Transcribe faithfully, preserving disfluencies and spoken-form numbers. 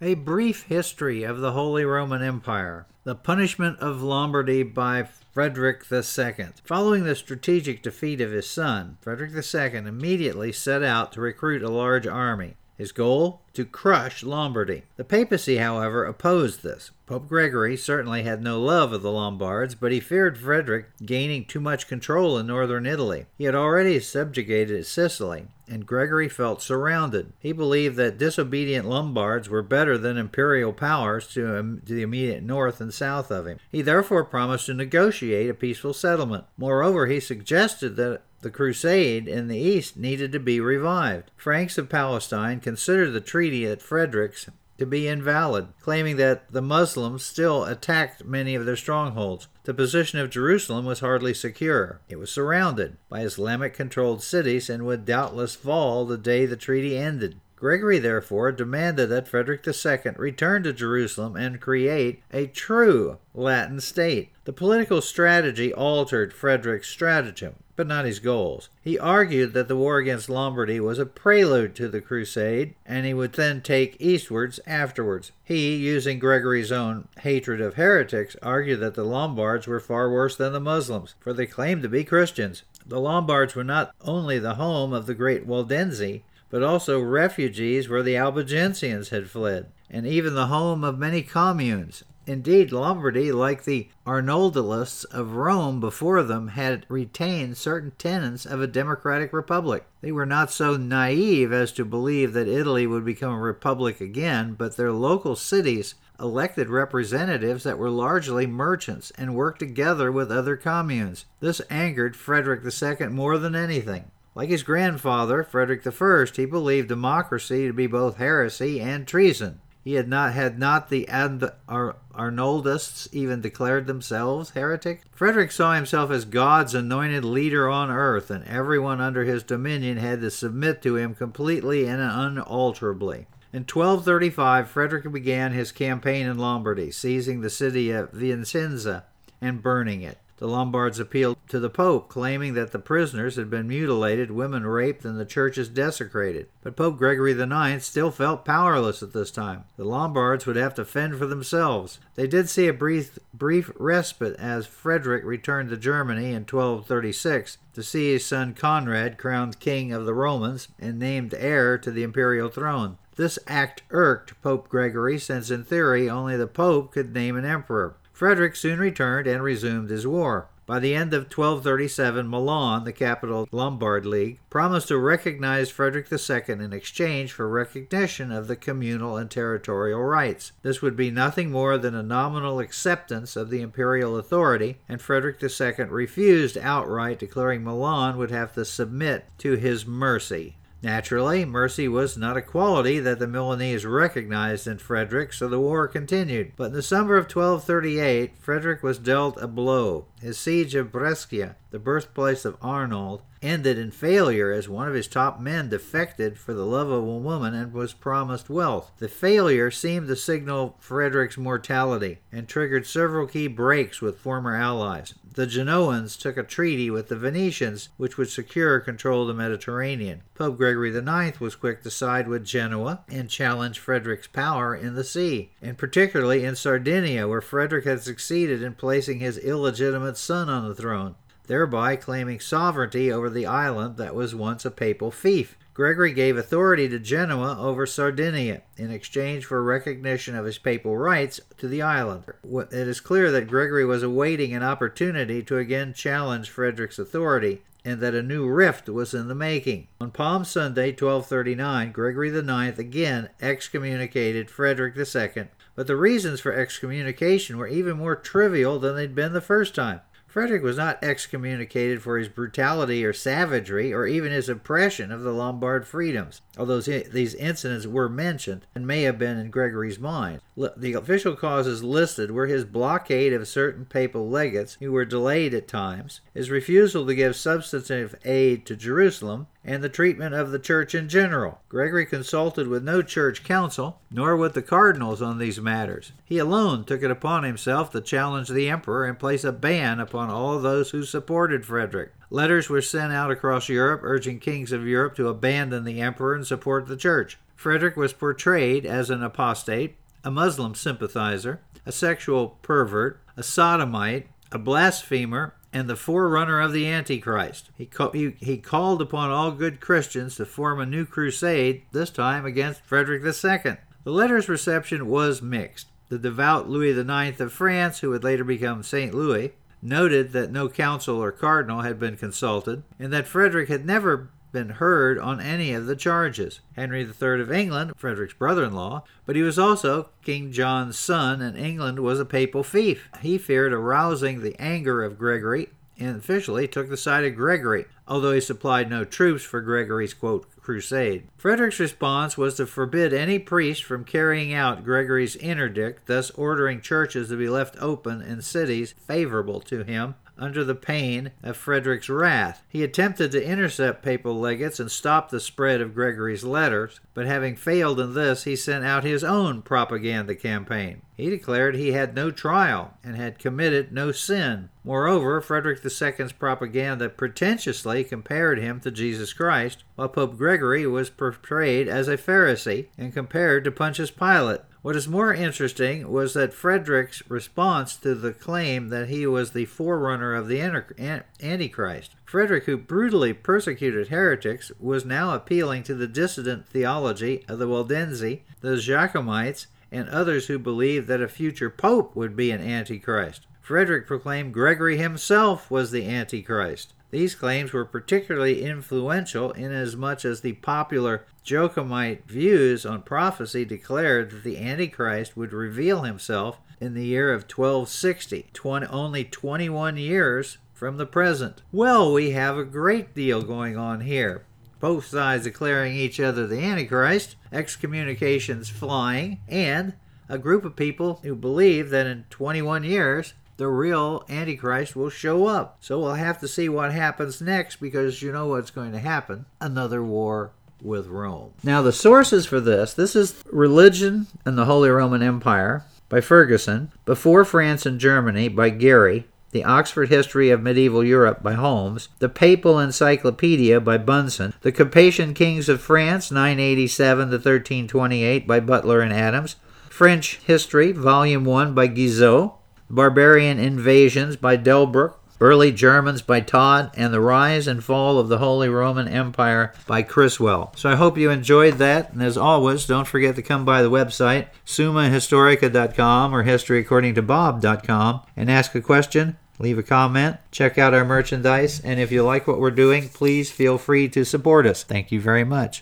A brief history of the Holy Roman Empire. The punishment of Lombardy by Frederick the Second. Following the strategic defeat of his son, Frederick the Second immediately set out to recruit a large army. His goal? To crush Lombardy. The papacy, however, opposed this. Pope Gregory certainly had no love of the Lombards, but he feared Frederick gaining too much control in northern Italy. He had already subjugated Sicily, and Gregory felt surrounded. He believed that disobedient Lombards were better than imperial powers to, um, to the immediate north and south of him. He therefore promised to negotiate a peaceful settlement. Moreover, he suggested that the crusade in the east needed to be revived. Franks of Palestine considered the treaty at Frederick's to be invalid, claiming that the Muslims still attacked many of their strongholds. The position of Jerusalem was hardly secure. It was surrounded by Islamic-controlled cities and would doubtless fall the day the treaty ended. Gregory, therefore, demanded that Frederick the Second return to Jerusalem and create a true Latin state. The political strategy altered Frederick's stratagem, but not his goals. He argued that the war against Lombardy was a prelude to the crusade, and he would then take eastwards afterwards. He, using Gregory's own hatred of heretics, argued that the Lombards were far worse than the Muslims, for they claimed to be Christians. The Lombards were not only the home of the great Waldensi, but also refugees where the Albigensians had fled, and even the home of many communes. Indeed, Lombardy, like the Arnoldalists of Rome before them, had retained certain tenets of a democratic republic. They were not so naive as to believe that Italy would become a republic again, but their local cities elected representatives that were largely merchants and worked together with other communes. This angered Frederick the Second more than anything. Like his grandfather, Frederick the First, he believed democracy to be both heresy and treason. He had not had not the Ad- Ar- Arnoldists even declared themselves heretics. Frederick saw himself as God's anointed leader on earth, and everyone under his dominion had to submit to him completely and unalterably. In twelve thirty-five, Frederick began his campaign in Lombardy, seizing the city of Vicenza and burning it. The Lombards appealed to the Pope, claiming that the prisoners had been mutilated, women raped, and the churches desecrated. But Pope Gregory the Ninth still felt powerless at this time. The Lombards would have to fend for themselves. They did see a brief, brief respite as Frederick returned to Germany in twelve thirty-six to see his son Conrad crowned king of the Romans and named heir to the imperial throne. This act irked Pope Gregory, since in theory only the Pope could name an emperor. Frederick soon returned and resumed his war. By the end of twelve thirty-seven, Milan, the capital of the Lombard League, promised to recognize Frederick the Second in exchange for recognition of the communal and territorial rights. This would be nothing more than a nominal acceptance of the imperial authority, and Frederick the Second refused outright, declaring Milan would have to submit to his mercy. Naturally, mercy was not a quality that the Milanese recognized in Frederick, so the war continued. But in the summer of twelve thirty-eight, Frederick was dealt a blow. His siege of Brescia, the birthplace of Arnold, ended in failure as one of his top men defected for the love of a woman and was promised wealth. The failure seemed to signal Frederick's mortality and triggered several key breaks with former allies. The Genoans took a treaty with the Venetians, which would secure control of the Mediterranean. Pope Gregory the Ninth was quick to side with Genoa and challenge Frederick's power in the sea, and particularly in Sardinia, where Frederick had succeeded in placing his illegitimate son on the throne, thereby claiming sovereignty over the island that was once a papal fief. Gregory gave authority to Genoa over Sardinia in exchange for recognition of his papal rights to the island. It is clear that Gregory was awaiting an opportunity to again challenge Frederick's authority, and that a new rift was in the making. On Palm Sunday, twelve thirty-nine, Gregory the Ninth again excommunicated Frederick the Second, but the reasons for excommunication were even more trivial than they'd been the first time. Frederick was not excommunicated for his brutality or savagery, or even his oppression of the Lombard freedoms, although these incidents were mentioned and may have been in Gregory's mind. The official causes listed were his blockade of certain papal legates, who were delayed at times, his refusal to give substantive aid to Jerusalem, and the treatment of the church in general. Gregory consulted with no church council, nor with the cardinals on these matters. He alone took it upon himself to challenge the emperor and place a ban upon all those who supported Frederick. Letters were sent out across Europe urging kings of Europe to abandon the emperor and support the church. Frederick was portrayed as an apostate, a Muslim sympathizer, a sexual pervert, a sodomite, a blasphemer, and the forerunner of the Antichrist. He, ca- he, he called upon all good Christians to form a new crusade, this time against Frederick the Second. The letter's reception was mixed. The devout Louis the Ninth of France, who would later become Saint Louis, noted that no council or cardinal had been consulted, and that Frederick had never been heard on any of the charges. Henry the Third of England, Frederick's brother-in-law, but he was also King John's son, and England was a papal fief. He feared arousing the anger of Gregory, and officially took the side of Gregory, although he supplied no troops for Gregory's, quote, crusade. Frederick's response was to forbid any priest from carrying out Gregory's interdict, thus ordering churches to be left open in cities favorable to him, under the pain of Frederick's wrath. He attempted to intercept papal legates and stop the spread of Gregory's letters, but having failed in this, he sent out his own propaganda campaign. He declared he had no trial and had committed no sin. Moreover, Frederick the Second's propaganda pretentiously compared him to Jesus Christ, while Pope Gregory was portrayed as a Pharisee and compared to Pontius Pilate. What is more interesting was that Frederick's response to the claim that he was the forerunner of the Antichrist. Frederick, who brutally persecuted heretics, was now appealing to the dissident theology of the Waldensi, the Jacobites, and others who believed that a future pope would be an Antichrist. Frederick proclaimed Gregory himself was the Antichrist. These claims were particularly influential inasmuch as the popular Jacobite views on prophecy declared that the Antichrist would reveal himself in the year of twelve sixty, twenty, only twenty-one years from the present. Well, we have a great deal going on here. Both sides declaring each other the Antichrist, excommunications flying, and a group of people who believe that in twenty-one years the real Antichrist will show up. So we'll have to see what happens next, because you know what's going to happen. Another war with Rome. Now the sources for this, this is Religion and the Holy Roman Empire by Ferguson, Before France and Germany by Gary, The Oxford History of Medieval Europe by Holmes, The Papal Encyclopedia by Bunsen, The Capetian Kings of France, nine eighty-seven to thirteen twenty-eight by Butler and Adams, French History, Volume one by Guizot, Barbarian Invasions by Delbruck, Early Germans by Todd, and The Rise and Fall of the Holy Roman Empire by Criswell. So I hope you enjoyed that, and as always, don't forget to come by the website, summa historica dot com or history according to bob dot com, and ask a question, leave a comment, check out our merchandise, and if you like what we're doing, please feel free to support us. Thank you very much.